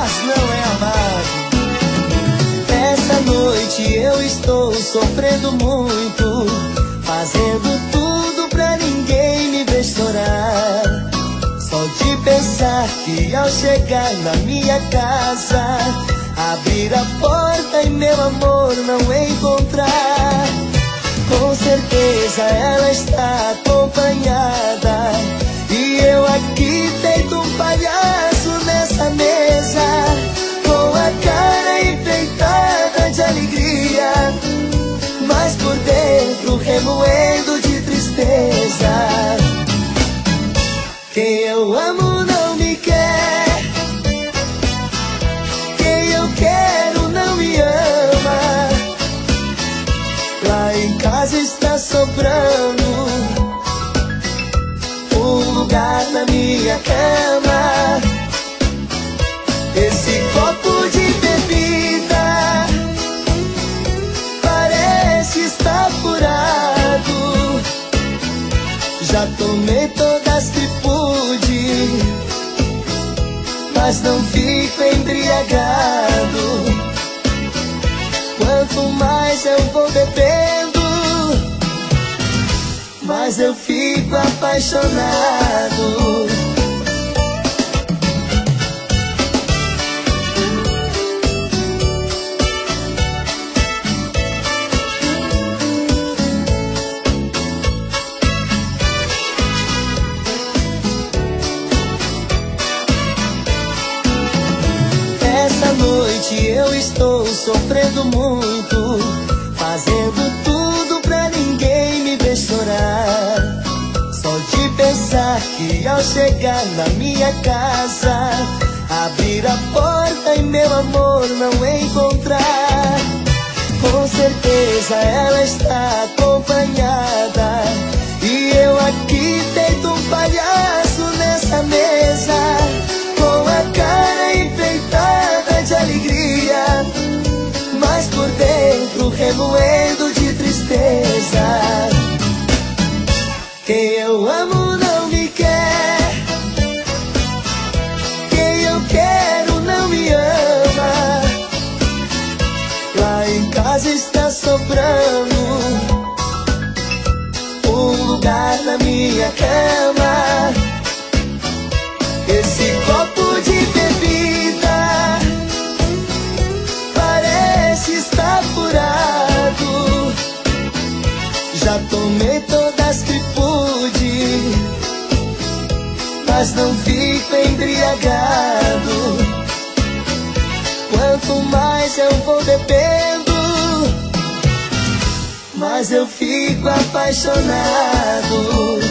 mas não é amado. Essa noite eu estou sofrendo muito, fazendo tudo pra ninguém me ver chorar. Só de pensar que ao chegar na minha casa, abrir a porta e meu amor não encontrar. Com certeza ela está acompanhada, e eu aqui feito um palhaço nessa mesa, com a cara enfeitada de alegria, mas por dentro remoendo de tristeza. Quem eu amo não me quer, quem eu quero não me ama. Lá em casa está sobrando um lugar na minha cama. Esse copo de bebida parece estar furado. Já tomei todas que pude, mas não fico embriagado. Quanto mais eu vou bebendo, mais eu fico apaixonado. Essa noite eu estou sofrendo muito, fazendo tudo pra ninguém me ver chorar. Só de pensar que ao chegar na minha casa, abrir a porta e meu amor não encontrar. Com certeza ela está acompanhada, e eu aqui feito um palhaço nessa mesa, com a cara enfeitada de alegria, mas por dentro remoendo de tristeza. Quem eu amo não me quer, quem eu quero não me ama. Lá em casa está sobrando um lugar na minha cama. Esse copo de bebida parece estar furado. Já tomei todas que pude, mas não fico embriagado. Quanto mais eu vou bebendo, mais eu fico apaixonado.